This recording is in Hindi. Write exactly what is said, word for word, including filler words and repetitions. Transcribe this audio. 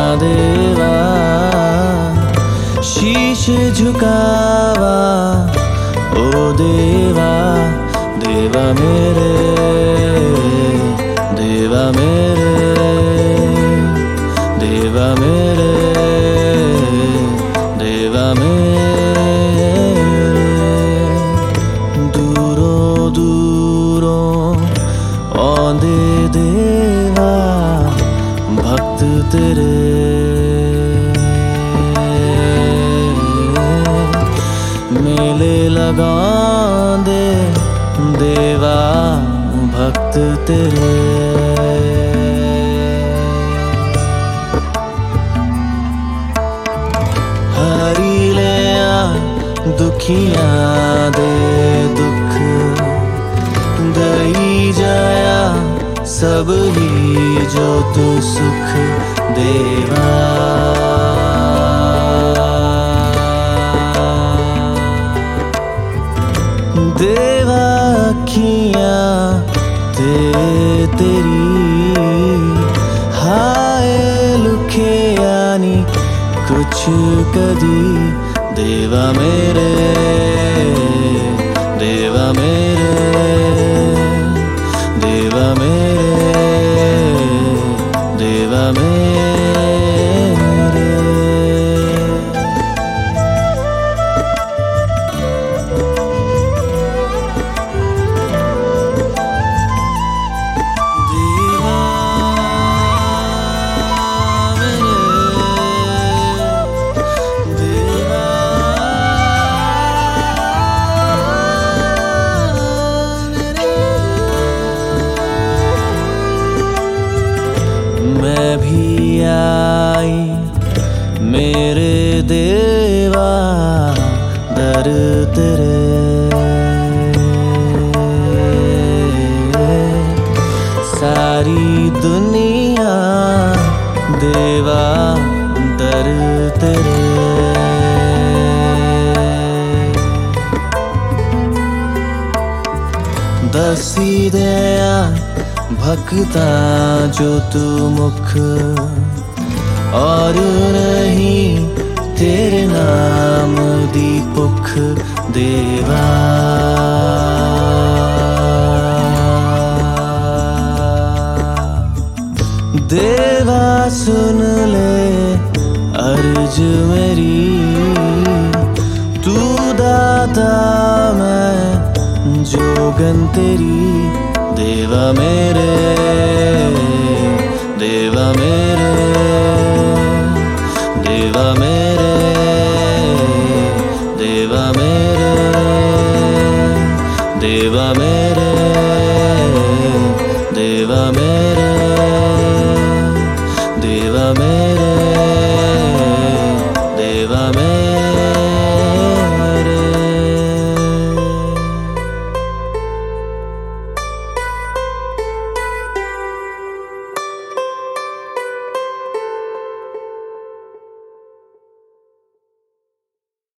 देवा शीश झुकावा ओ देवा, देवा मेरे, देवा मेरे, देवा मेरे, देवा मेरे। दूरों दूरों औंदे देवा भक्त तेरे, मेले लगांदे देवा भक्त तेरे। हरी ले आ दुखियां दे दुख, दई जाया सब ही जो तू सुख देवा। देवा अखियां ते तेरी हाय लुखे यानी कुछ कदी देवा मेरे, देवा मेरे, देवा मेरे, देवा मेरे। मैं भी आई मेरे देवा दर तेरे, सारी दुनिया देवा दर तेरे। दसी दया भक्ता जो तू मुख, और नहीं तेरे नाम दी पुख देवा। देवा सुन ले अर्ज मेरी, तू दाता मैं जोगन तेरी। देवा मेरे, देवा मेरे।